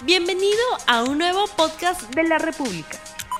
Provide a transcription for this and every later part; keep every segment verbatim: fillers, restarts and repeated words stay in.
Bienvenido a un nuevo podcast de La República.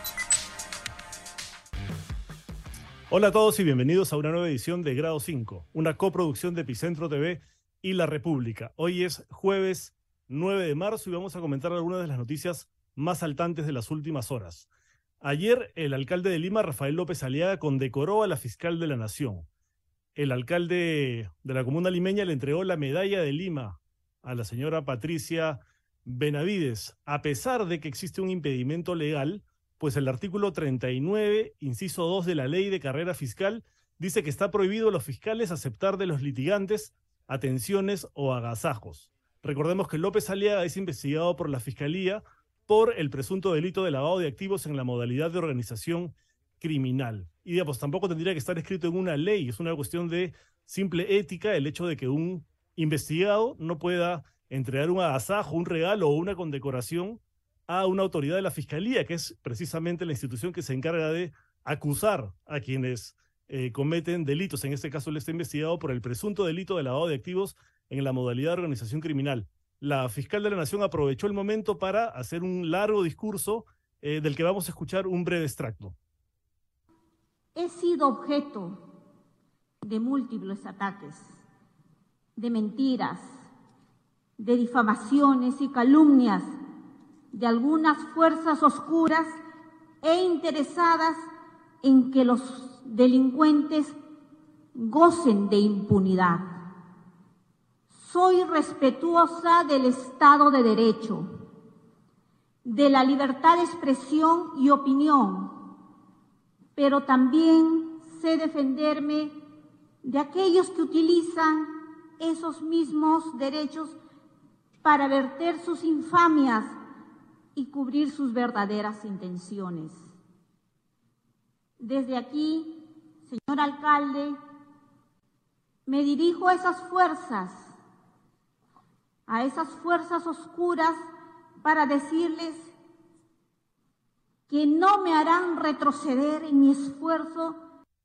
Hola a todos y bienvenidos a una nueva edición de Grado cinco, una coproducción de Epicentro T V y La República. Hoy es jueves nueve de marzo y vamos a comentar algunas de las noticias más saltantes de las últimas horas. Ayer, el alcalde de Lima, Rafael López Aliaga, condecoró a la fiscal de la Nación. El alcalde de la comuna limeña le entregó la medalla de Lima a la señora Patricia Benavides, a pesar de que existe un impedimento legal, pues el artículo treinta y nueve, inciso dos de la ley de carrera fiscal, dice que está prohibido a los fiscales aceptar de los litigantes atenciones o agasajos. Recordemos que López Aliaga es investigado por la Fiscalía por el presunto delito de lavado de activos en la modalidad de organización criminal. Y digamos, tampoco tendría que estar escrito en una ley, es una cuestión de simple ética el hecho de que un investigado no pueda entregar un agasajo, un regalo o una condecoración a una autoridad de la Fiscalía, que es precisamente la institución que se encarga de acusar a quienes eh, cometen delitos. En este caso, él está investigado por el presunto delito de lavado de activos en la modalidad de organización criminal. La fiscal de la Nación aprovechó el momento para hacer un largo discurso eh, del que vamos a escuchar un breve extracto. He sido objeto de múltiples ataques, de mentiras, de difamaciones y calumnias de algunas fuerzas oscuras e interesadas en que los delincuentes gocen de impunidad. Soy respetuosa del Estado de Derecho, de la libertad de expresión y opinión, pero también sé defenderme de aquellos que utilizan esos mismos derechos para verter sus infamias y cubrir sus verdaderas intenciones. Desde aquí, señor alcalde, me dirijo a esas fuerzas, a esas fuerzas oscuras, para decirles que no me harán retroceder en mi esfuerzo.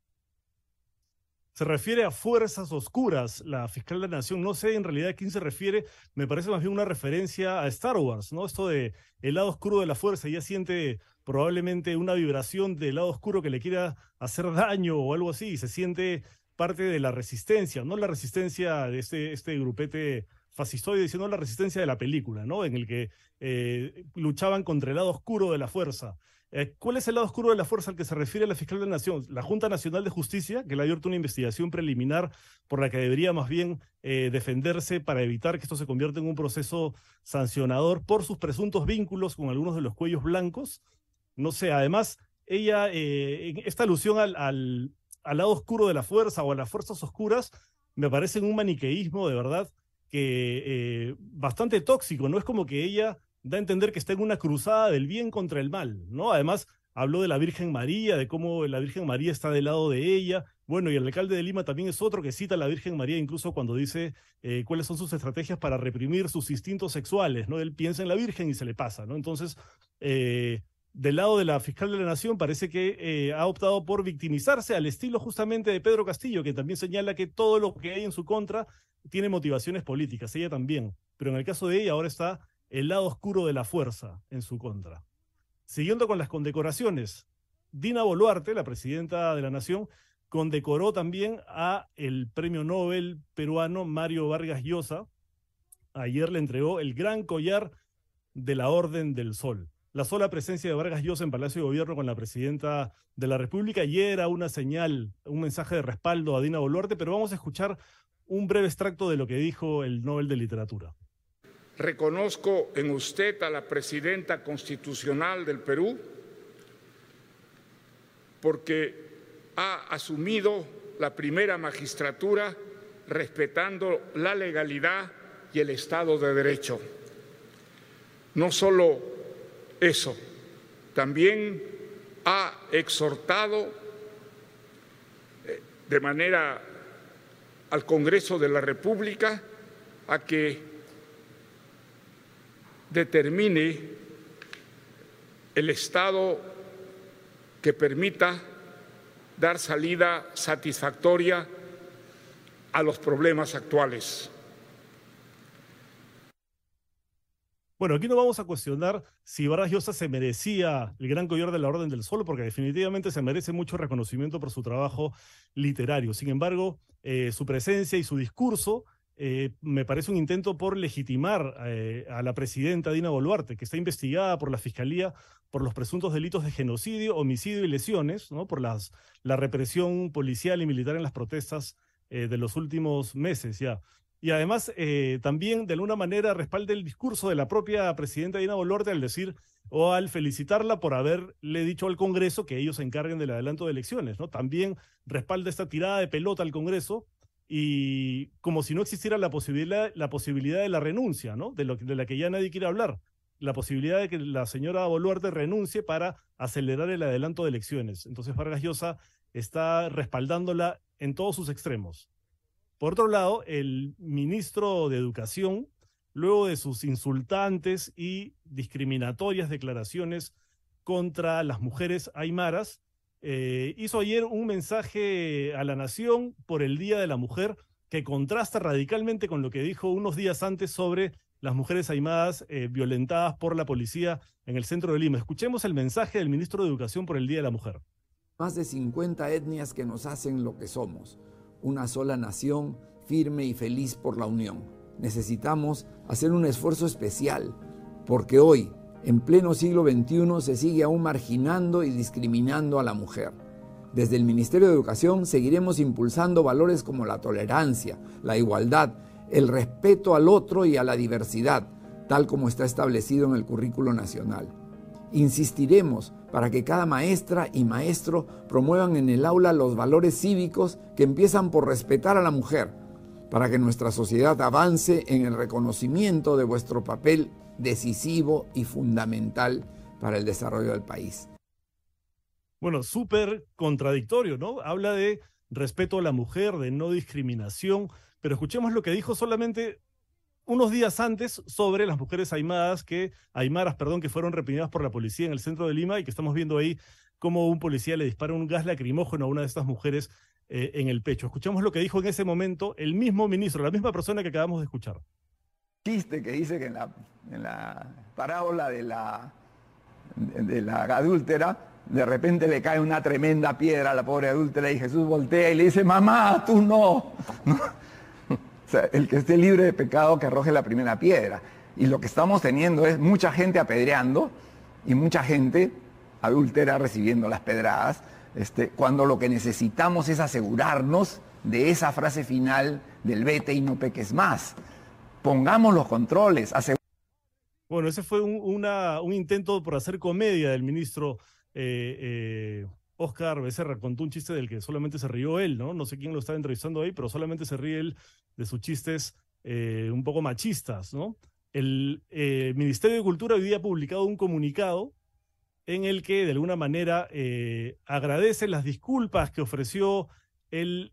Se refiere a fuerzas oscuras, la fiscal de la Nación. No sé en realidad a quién se refiere, me parece más bien una referencia a Star Wars, ¿no? Esto de el lado oscuro de la fuerza, ella siente probablemente una vibración del lado oscuro que le quiera hacer daño o algo así, y se siente parte de la resistencia, no la resistencia de este, este grupete fascistoide, sino la resistencia de la película, ¿no? En el que eh, luchaban contra el lado oscuro de la fuerza. Eh, ¿Cuál es el lado oscuro de la fuerza al que se refiere la fiscal de la Nación? La Junta Nacional de Justicia, que le ha abierto una investigación preliminar por la que debería más bien eh, defenderse para evitar que esto se convierta en un proceso sancionador por sus presuntos vínculos con algunos de los cuellos blancos. No sé, además, ella, eh, esta alusión al, al, al lado oscuro de la fuerza o a las fuerzas oscuras, me parece un maniqueísmo de verdad que eh, bastante tóxico, ¿no? Es como que ella da a entender que está en una cruzada del bien contra el mal, ¿no? Además, habló de la Virgen María, de cómo la Virgen María está del lado de ella. Bueno, y el alcalde de Lima también es otro que cita a la Virgen María, incluso cuando dice eh, cuáles son sus estrategias para reprimir sus instintos sexuales, ¿no? Él piensa en la Virgen y se le pasa, ¿no? Entonces, eh, del lado de la fiscal de la Nación parece que eh, ha optado por victimizarse al estilo justamente de Pedro Castillo, que también señala que todo lo que hay en su contra tiene motivaciones políticas, ella también. Pero en el caso de ella ahora está el lado oscuro de la fuerza en su contra. Siguiendo con las condecoraciones, Dina Boluarte, la presidenta de la Nación, condecoró también a el premio Nobel peruano Mario Vargas Llosa. Ayer le entregó el gran collar de la Orden del Sol. La sola presencia de Vargas Llosa en Palacio de Gobierno con la presidenta de la República ya era una señal, un mensaje de respaldo a Dina Boluarte, pero vamos a escuchar un breve extracto de lo que dijo el Nobel de Literatura. Reconozco en usted a la presidenta constitucional del Perú porque ha asumido la primera magistratura respetando la legalidad y el Estado de Derecho. No solo eso, también ha exhortado de manera al Congreso de la República a que determine el Estado que permita dar salida satisfactoria a los problemas actuales. Bueno, aquí no vamos a cuestionar si Vargas Llosa se merecía el Gran Collar de la Orden del Sol, porque definitivamente se merece mucho reconocimiento por su trabajo literario. Sin embargo, eh, su presencia y su discurso eh, me parece un intento por legitimar eh, a la presidenta Dina Boluarte, que está investigada por la Fiscalía por los presuntos delitos de genocidio, homicidio y lesiones, ¿no? Por las, la represión policial y militar en las protestas eh, de los últimos meses ya. Y además, eh, también de alguna manera respalda el discurso de la propia presidenta Dina Boluarte al decir o al felicitarla por haberle dicho al Congreso que ellos se encarguen del adelanto de elecciones, ¿no? También respalda esta tirada de pelota al Congreso y como si no existiera la posibilidad, la posibilidad de la renuncia, ¿no? De, lo, de la que ya nadie quiere hablar. La posibilidad de que la señora Boluarte renuncie para acelerar el adelanto de elecciones. Entonces Vargas Llosa está respaldándola en todos sus extremos. Por otro lado, el ministro de Educación, luego de sus insultantes y discriminatorias declaraciones contra las mujeres aymaras, eh, hizo ayer un mensaje a la nación por el Día de la Mujer que contrasta radicalmente con lo que dijo unos días antes sobre las mujeres aymaras eh, violentadas por la policía en el centro de Lima. Escuchemos el mensaje del ministro de Educación por el Día de la Mujer. Más de cincuenta etnias que nos hacen lo que somos. Una sola nación, firme y feliz por la unión. Necesitamos hacer un esfuerzo especial, porque hoy, en pleno siglo veintiuno, se sigue aún marginando y discriminando a la mujer. Desde el Ministerio de Educación seguiremos impulsando valores como la tolerancia, la igualdad, el respeto al otro y a la diversidad, tal como está establecido en el currículo nacional. Insistiremos para que cada maestra y maestro promuevan en el aula los valores cívicos que empiezan por respetar a la mujer, para que nuestra sociedad avance en el reconocimiento de vuestro papel decisivo y fundamental para el desarrollo del país. Bueno, súper contradictorio, ¿no? Habla de respeto a la mujer, de no discriminación, pero escuchemos lo que dijo solamente unos días antes sobre las mujeres aymaras que, aymaras, perdón, que fueron reprimidas por la policía en el centro de Lima y que estamos viendo ahí cómo un policía le dispara un gas lacrimógeno a una de estas mujeres eh, en el pecho. Escuchemos lo que dijo en ese momento el mismo ministro, la misma persona que acabamos de escuchar. Chiste que dice que en la, en la parábola de la, de la adúltera, de repente le cae una tremenda piedra a la pobre adúltera y Jesús voltea y le dice, mamá, tú no. ¿No? O sea, el que esté libre de pecado que arroje la primera piedra. Y lo que estamos teniendo es mucha gente apedreando y mucha gente adúltera recibiendo las pedradas, este, cuando lo que necesitamos es asegurarnos de esa frase final del vete y no peques más. Pongamos los controles. Asegur- bueno, ese fue un, una, un intento por hacer comedia del ministro eh, eh, Óscar Becerra. Contó un chiste del que solamente se rió él, ¿no? No sé quién lo estaba entrevistando ahí, pero solamente se ríe él de sus chistes eh, un poco machistas, ¿no? El eh, Ministerio de Cultura hoy día ha publicado un comunicado en el que de alguna manera eh, agradece las disculpas que ofreció el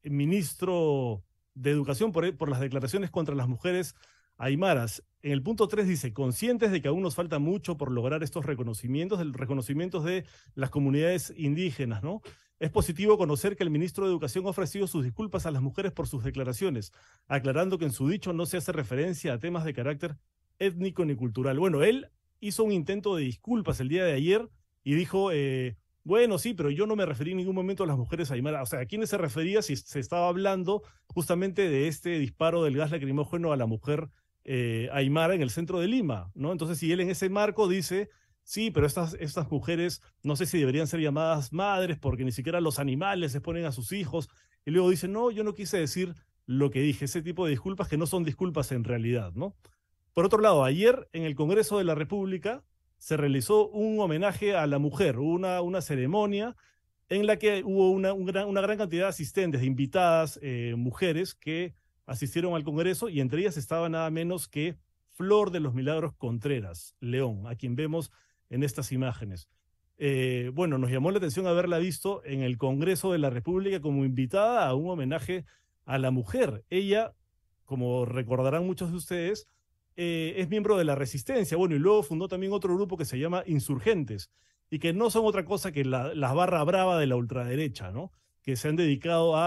ministro de Educación por, por las declaraciones contra las mujeres aymaras. En el punto tres dice, conscientes de que aún nos falta mucho por lograr estos reconocimientos, el reconocimientos de las comunidades indígenas, ¿no? Es positivo conocer que el ministro de Educación ha ofrecido sus disculpas a las mujeres por sus declaraciones, aclarando que en su dicho no se hace referencia a temas de carácter étnico ni cultural. Bueno, él hizo un intento de disculpas el día de ayer y dijo, eh, bueno, sí, pero yo no me referí en ningún momento a las mujeres aymaras. O sea, ¿a quiénes se refería si se estaba hablando justamente de este disparo del gas lacrimógeno a la mujer eh, aymara en el centro de Lima, ¿no? Entonces, si él en ese marco dice, sí, pero estas, estas mujeres no sé si deberían ser llamadas madres porque ni siquiera los animales les ponen a sus hijos, y luego dice, no, yo no quise decir lo que dije, ese tipo de disculpas que no son disculpas en realidad, ¿no? Por otro lado, ayer en el Congreso de la República se realizó un homenaje a la mujer, una, una ceremonia en la que hubo una, un gran, una gran cantidad de asistentes, de invitadas eh, mujeres que asistieron al Congreso y entre ellas estaba nada menos que Flor de los Milagros Contreras León, a quien vemos en estas imágenes. Eh, bueno, nos llamó la atención haberla visto en el Congreso de la República como invitada a un homenaje a la mujer. Ella, como recordarán muchos de ustedes, Eh, es miembro de la Resistencia, bueno, y luego fundó también otro grupo que se llama Insurgentes, y que no son otra cosa que la, la barra brava de la ultraderecha, ¿no? Que se han dedicado a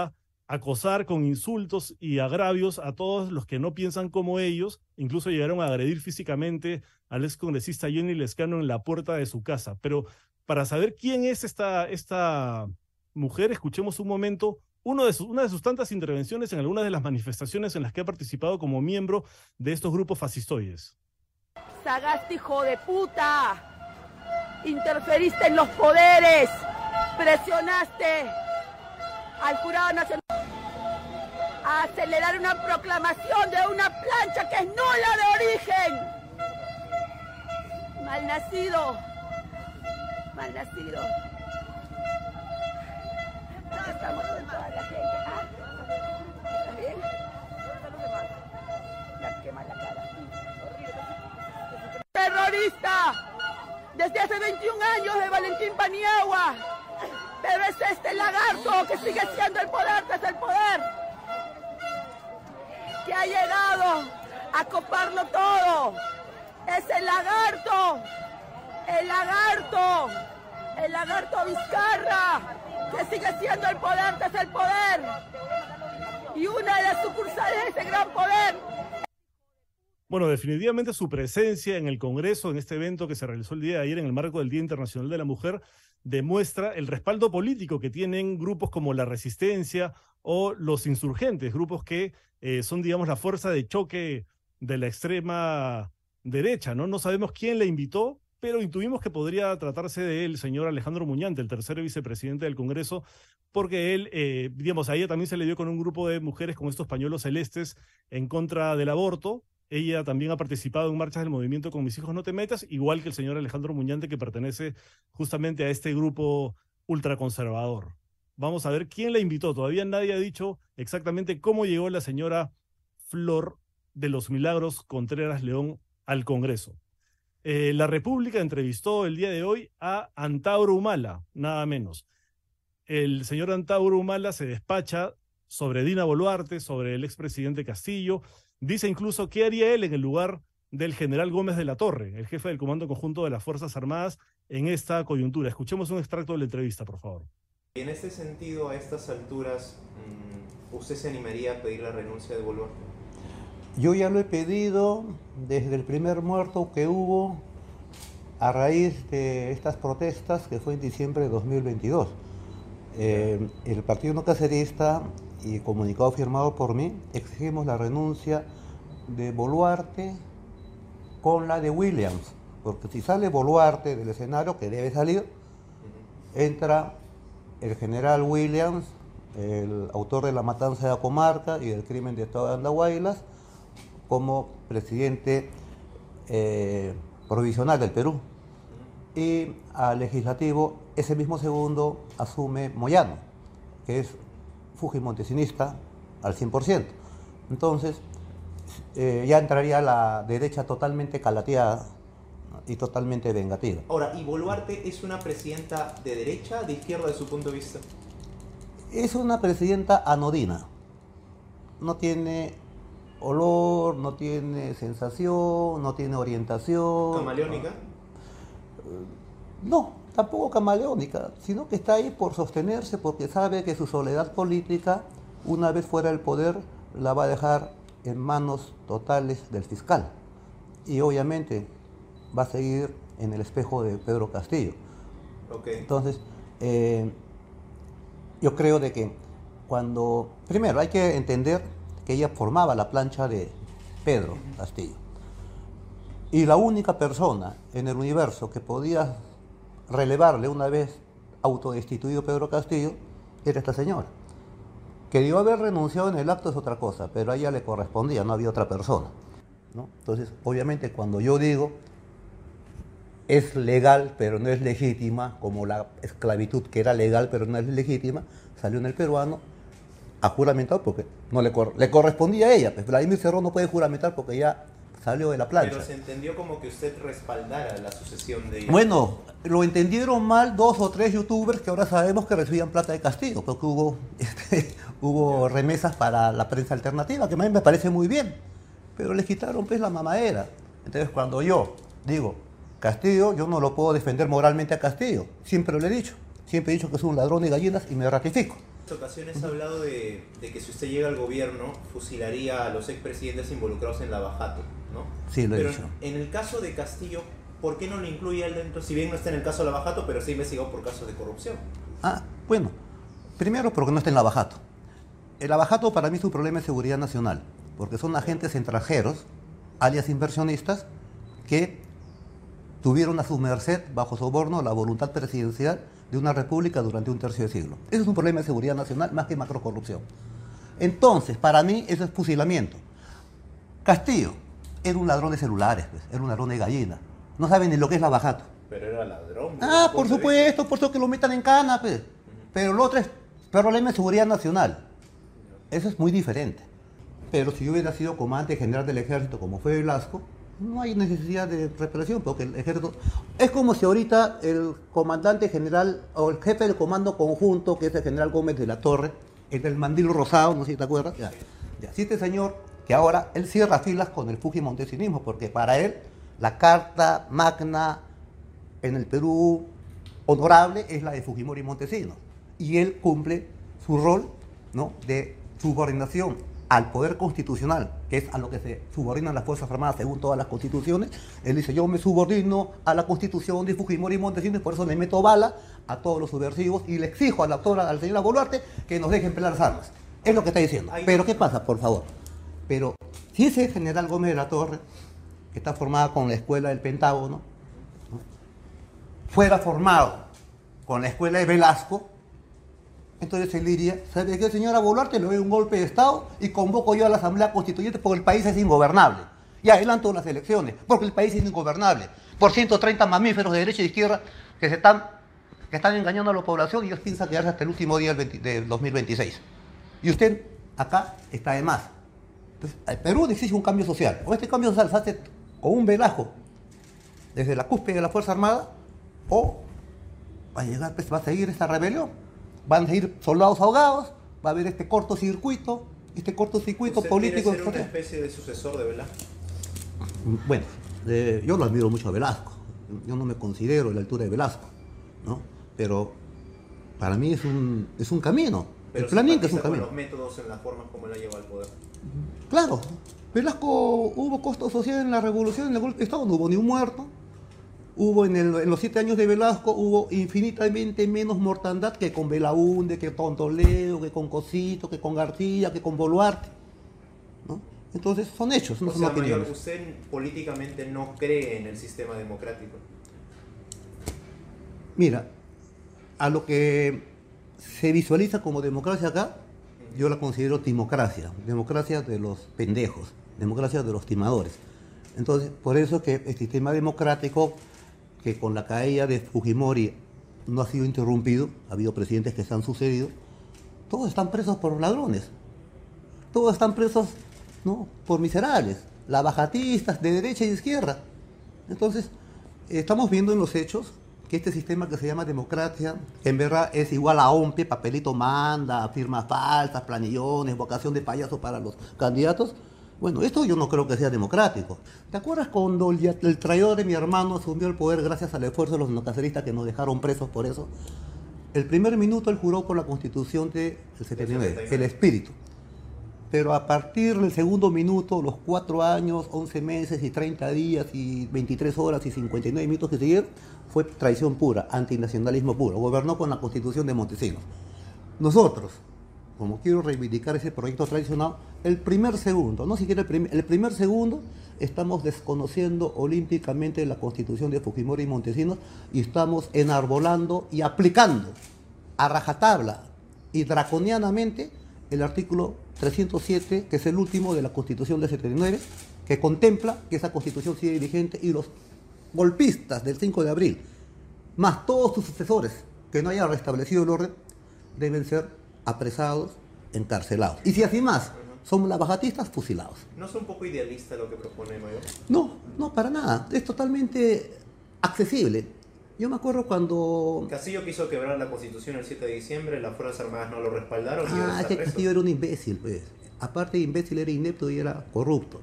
acosar con insultos y agravios a todos los que no piensan como ellos. Incluso llegaron a agredir físicamente al excongresista Johnny Lezcano en la puerta de su casa. Pero para saber quién es esta, esta mujer, escuchemos un momento uno de sus, una de sus tantas intervenciones en algunas de las manifestaciones en las que ha participado como miembro de estos grupos fascistoides. Sagasti, hijo de puta, interferiste en los poderes, presionaste al Jurado Nacional a acelerar una proclamación de una plancha que es nula de origen. Malnacido, malnacido. No estamos con toda la gente. ¿Ah? ¿Estás bien? La quema la cara. Terrorista, desde hace veintiún años de Valentín Paniagua, pero es este lagarto que sigue siendo el poder tras el poder, que ha llegado a coparlo todo. Es el lagarto, el lagarto, el lagarto Vizcarra, que sigue siendo el poder tras el poder, y una de las sucursales de ese gran poder. Bueno, definitivamente su presencia en el Congreso, en este evento que se realizó el día de ayer en el marco del Día Internacional de la Mujer, demuestra el respaldo político que tienen grupos como la Resistencia o los insurgentes, grupos que eh, son, digamos, la fuerza de choque de la extrema derecha, ¿no? No sabemos quién la invitó, pero intuimos que podría tratarse del señor Alejandro Muñante, el tercer vicepresidente del Congreso, porque él, eh, digamos, a ella también se le dio con un grupo de mujeres con estos pañuelos celestes en contra del aborto. Ella también ha participado en marchas del movimiento Con Mis Hijos No Te Metas, igual que el señor Alejandro Muñante, que pertenece justamente a este grupo ultraconservador. Vamos a ver quién la invitó. Todavía nadie ha dicho exactamente cómo llegó la señora Flor de los Milagros Contreras León al Congreso. Eh, la República entrevistó el día de hoy a Antauro Humala, nada menos. El señor Antauro Humala se despacha sobre Dina Boluarte, sobre el expresidente Castillo. Dice incluso qué haría él en el lugar del general Gómez de la Torre, el jefe del Comando Conjunto de las Fuerzas Armadas, en esta coyuntura. Escuchemos un extracto de la entrevista, por favor. En este sentido, a estas alturas, ¿usted se animaría a pedir la renuncia de Boluarte? Yo ya lo he pedido desde el primer muerto que hubo a raíz de estas protestas, que fue en diciembre de dos mil veintidós. Eh, el Partido No Cacerista y comunicado firmado por mí, exigimos la renuncia de Boluarte con la de Williams, porque si sale Boluarte del escenario, que debe salir, entra el general Williams, el autor de la matanza de la comarca y del crimen de Estado de Andahuaylas, como presidente eh, provisional del Perú. Y al legislativo, ese mismo segundo asume Moyano, que es fujimontesinista al cien por ciento. Entonces, eh, ya entraría la derecha totalmente calateada, ¿no? Y totalmente vengativa. Ahora, ¿y Boluarte es una presidenta de derecha, de izquierda, de su punto de vista? Es una presidenta anodina. No tiene olor, no tiene sensación, no tiene orientación. ¿Camaleónica? No, tampoco camaleónica, sino que está ahí por sostenerse, porque sabe que su soledad política, una vez fuera del poder, la va a dejar en manos totales del fiscal. Y obviamente va a seguir en el espejo de Pedro Castillo. Okay. Entonces, eh, yo creo de que cuando... Primero, hay que entender que ella formaba la plancha de Pedro Castillo. Y la única persona en el universo que podía relevarle una vez autodestituido Pedro Castillo era esta señora. Que debió haber renunciado en el acto es otra cosa, pero a ella le correspondía, no había otra persona, ¿no? Entonces, obviamente, cuando yo digo es legal pero no es legítima, como la esclavitud que era legal pero no es legítima, salió en el peruano a juramentar porque no le, cor le correspondía a ella. Pues Vladimir Cerrón no puede juramentar porque ya salió de la plancha. Pero se entendió como que usted respaldara la sucesión de ella. Bueno, lo entendieron mal dos o tres youtubers que ahora sabemos que recibían plata de Castillo, porque hubo, este, hubo remesas para la prensa alternativa, que a mí me parece muy bien, pero les quitaron pues la mamadera. Entonces cuando yo digo Castillo, yo no lo puedo defender moralmente a Castillo, siempre lo he dicho, siempre he dicho que es un ladrón de gallinas y me ratifico. En ocasiones ha hablado de, de que si usted llega al gobierno, fusilaría a los expresidentes involucrados en Lavajato, ¿no? Sí, lo he Pero dicho. en el caso de Castillo, ¿por qué no lo incluye él dentro? Si bien no está en el caso de Lavajato, pero sí investigado por casos de corrupción. Ah, bueno, primero porque no está en Lavajato. El Lavajato para mí es un problema de seguridad nacional, porque son agentes extranjeros, alias inversionistas, que tuvieron a su merced, bajo soborno, la voluntad presidencial de una república durante un tercio de siglo. Eso es un problema de seguridad nacional más que macrocorrupción. Entonces, para mí, eso es fusilamiento. Castillo era un ladrón de celulares, pues, era un ladrón de gallina. No sabe ni lo que es Lavajato. Pero era ladrón. Ah, por supuesto, por eso que lo metan en cana, pues. Pero lo otro es problema de seguridad nacional. Eso es muy diferente. Pero si yo hubiera sido comandante general del ejército, como fue Velasco, no hay necesidad de represión, porque el ejército... Es como si ahorita el comandante general, o el jefe del comando conjunto, que es el general Gómez de la Torre, el del mandil rosado, no sé si te acuerdas, ya, ya. Si este señor, que ahora él cierra filas con el fujimontesinismo, porque para él la carta magna en el Perú honorable es la de Fujimori y Montesinos, y él cumple su rol, ¿no?, de subordinación al poder constitucional, que es a lo que se subordinan las Fuerzas Armadas según todas las constituciones. Él dice, yo me subordino a la constitución de Fujimori y Montesinos, por eso le meto bala a todos los subversivos y le exijo a la doctora, al señor Boluarte, que nos dejen pelear las armas. Es lo que está diciendo. Pero ¿qué pasa, por favor? Pero si ese general Gómez de la Torre, que está formada con la escuela del Pentágono, ¿no?, fuera formado con la escuela de Velasco, entonces él diría, ¿sabe qué, señora Boluarte? Le doy un golpe de Estado y convoco yo a la Asamblea Constituyente porque el país es ingobernable. Y adelanto las elecciones, porque el país es ingobernable. Por ciento treinta mamíferos de derecha y de izquierda que se están, que están engañando a la población y ellos piensan quedarse hasta el último día del, veinte, del dos mil veintiséis. Y usted acá está de más. Entonces, el Perú exige un cambio social. O este cambio social se hace con un velajo desde la cúspide de la Fuerza Armada, o va a llegar, pues, va a seguir esta rebelión. Van a ir soldados ahogados, va a haber este cortocircuito, este cortocircuito político. ¿Usted quiere ser una especie de sucesor de Velasco? Bueno, eh, yo lo admiro mucho a Velasco. Yo no me considero a la altura de Velasco, ¿no? Pero para mí es un, es un camino. Pero el planning es un camino. Los métodos en las formas como él ha llevado al poder. Claro, Velasco, hubo costo social en la revolución, en el golpe de Estado, no hubo ni un muerto. Hubo en, el, en los siete años de Velasco, hubo infinitamente menos mortandad que con Belaúnde, que con Toledo, que con Cosito, que con García, que con Boluarte, ¿no? Entonces son hechos, no o son sea, opiniones. Mayor, ¿usted políticamente no cree en el sistema democrático? Mira, a lo que se visualiza como democracia acá, yo la considero timocracia, democracia de los pendejos, democracia de los timadores. Entonces, por eso que el sistema democrático, que con la caída de Fujimori no ha sido interrumpido, ha habido presidentes que se han sucedido, todos están presos por ladrones, todos están presos, ¿no?, por miserables, lavajatistas de derecha y de izquierda. Entonces, estamos viendo en los hechos que este sistema que se llama democracia, en verdad es igual a O M P E, papelito manda, firmas falsas, planillones, vocación de payaso para los candidatos. Bueno, esto yo no creo que sea democrático. ¿Te acuerdas cuando el, el traidor de mi hermano asumió el poder gracias al esfuerzo de los neocaceristas que nos dejaron presos por eso? El primer minuto él juró por la Constitución del setenta y nueve, el espíritu. Pero a partir del segundo minuto, los cuatro años, once meses y treinta días y veintitrés horas y cincuenta y nueve minutos que siguieron, fue traición pura, antinacionalismo puro. Gobernó con la Constitución de Montesinos. Nosotros, como quiero reivindicar ese proyecto tradicional, el primer segundo, no siquiera el, prim el primer segundo, estamos desconociendo olímpicamente la Constitución de Fujimori y Montesinos y estamos enarbolando y aplicando a rajatabla y draconianamente el artículo trescientos siete, que es el último de la Constitución del setenta y nueve, que contempla que esa Constitución sigue vigente y los golpistas del cinco de abril, más todos sus sucesores que no hayan restablecido el orden, deben ser apresados, encarcelados. Y si así más, son lavajatistas, fusilados. ¿No es un poco idealista lo que propone Mayor? No, no, para nada. Es totalmente accesible. Yo me acuerdo cuando... Castillo quiso quebrar la Constitución el siete de diciembre, las Fuerzas Armadas no lo respaldaron. Ah, es que Castillo era un imbécil, pues. Aparte de imbécil, era inepto y era corrupto.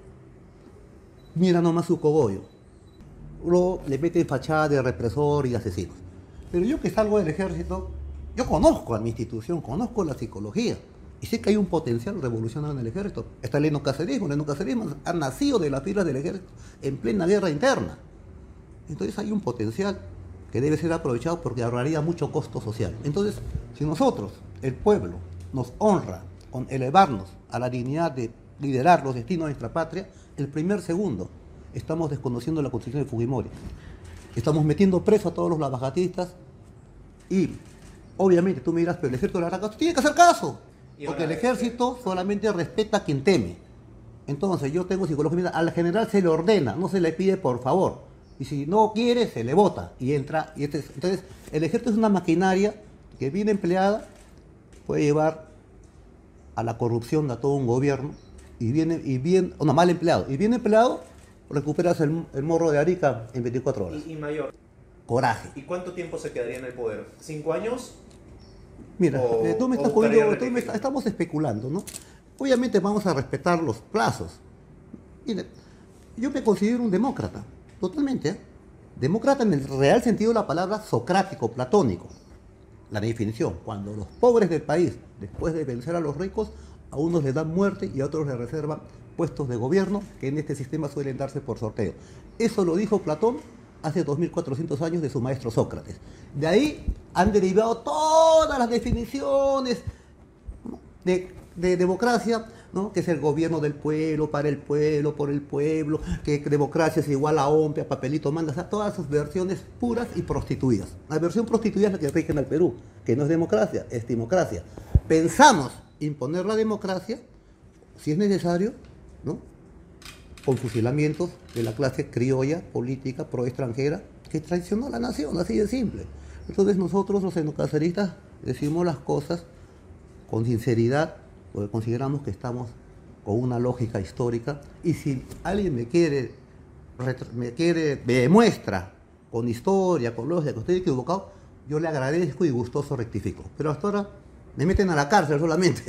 Mira nomás su cogollo. Luego le mete fachada de represor y asesino. Pero yo que salgo del ejército, Yo conozco a mi institución, conozco la psicología y sé que hay un potencial revolucionario en el ejército. Está el enocacerismo, el enocacerismo ha nacido de las filas del ejército en plena guerra interna. Entonces hay un potencial que debe ser aprovechado porque ahorraría mucho costo social. Entonces, si nosotros, el pueblo, nos honra con elevarnos a la dignidad de liderar los destinos de nuestra patria, el primer segundo estamos desconociendo la Constitución de Fujimori. Estamos metiendo preso a todos los lavajatistas y, obviamente, tú me dirás, pero el ejército le hará caso. Tiene que hacer caso, porque el ejército solamente respeta a quien teme. Entonces, yo tengo psicología, al general se le ordena, no se le pide por favor. Y si no quiere, se le vota y entra. Y este, entonces, el ejército es una maquinaria que bien empleada puede llevar a la corrupción de todo un gobierno y bien, y bien, no, mal empleado. Y bien empleado, recuperas el, el morro de Arica en veinticuatro horas. Y, y mayor. Coraje. ¿Y cuánto tiempo se quedaría en el poder? ¿Cinco años? Mira, o, eh, tú me estás poniendo, tú me está, estamos especulando, ¿no? Obviamente vamos a respetar los plazos. Mire, yo me considero un demócrata, totalmente, ¿eh? Demócrata en el real sentido de la palabra socrático, platónico. La definición, cuando los pobres del país, después de vencer a los ricos, a unos les dan muerte y a otros les reservan puestos de gobierno que en este sistema suelen darse por sorteo. Eso lo dijo Platón hace dos mil cuatrocientos años de su maestro Sócrates. De ahí han derivado todas las definiciones, ¿no?, de, de democracia, ¿no?, que es el gobierno del pueblo, para el pueblo, por el pueblo, que democracia es igual a hombre, a papelito manda, o sea, todas sus versiones puras y prostituidas. La versión prostituida es la que rige en el Perú, que no es democracia, es timocracia. Pensamos imponer la democracia, si es necesario, ¿no?, con fusilamientos de la clase criolla, política, pro-extranjera, que traicionó a la nación, así de simple. Entonces nosotros los enocaceristas decimos las cosas con sinceridad, porque consideramos que estamos con una lógica histórica, y si alguien me quiere, me quiere, me demuestra con historia, con lógica, que estoy equivocado, yo le agradezco y gustoso rectifico. Pero hasta ahora me meten a la cárcel solamente.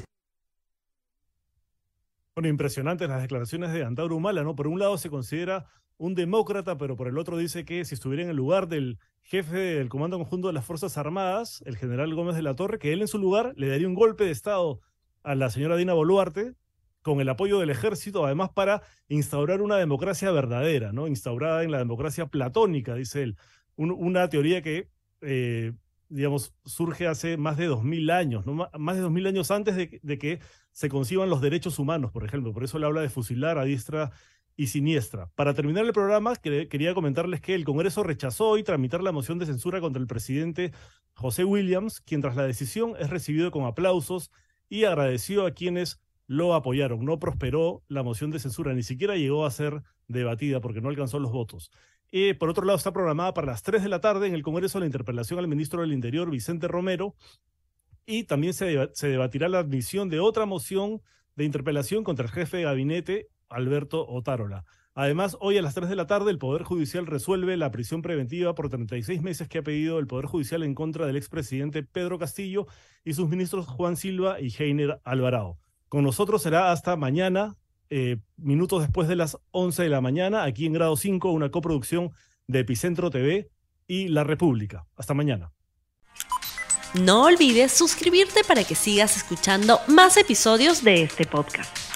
Bueno, impresionantes las declaraciones de Antauro Humala, ¿no? Por un lado se considera un demócrata, pero por el otro dice que si estuviera en el lugar del jefe del Comando Conjunto de las Fuerzas Armadas, el general Gómez de la Torre, que él en su lugar le daría un golpe de Estado a la señora Dina Boluarte, con el apoyo del ejército, además para instaurar una democracia verdadera, ¿no? Instaurada en la democracia platónica, dice él. Un, una teoría que, eh, digamos, surge hace más de dos mil años, ¿no? Más de dos mil años antes de, de que se conciban los derechos humanos, por ejemplo. Por eso le habla de fusilar a diestra y siniestra. Para terminar el programa, quería comentarles que el Congreso rechazó hoy tramitar la moción de censura contra el presidente José Williams, quien tras la decisión es recibido con aplausos y agradeció a quienes lo apoyaron. No prosperó la moción de censura, ni siquiera llegó a ser debatida porque no alcanzó los votos. Y por otro lado, está programada para las tres de la tarde en el Congreso la interpelación al ministro del Interior, Vicente Romero, y también se, deba- se debatirá la admisión de otra moción de interpelación contra el jefe de gabinete, Alberto Otárola. Además, hoy a las tres de la tarde el Poder Judicial resuelve la prisión preventiva por treinta y seis meses que ha pedido el Poder Judicial en contra del expresidente Pedro Castillo y sus ministros Juan Silva y Heiner Alvarado. Con nosotros será hasta mañana, eh, minutos después de las once de la mañana, aquí en Grado cinco, una coproducción de Epicentro T V y La República. Hasta mañana. No olvides suscribirte para que sigas escuchando más episodios de este podcast.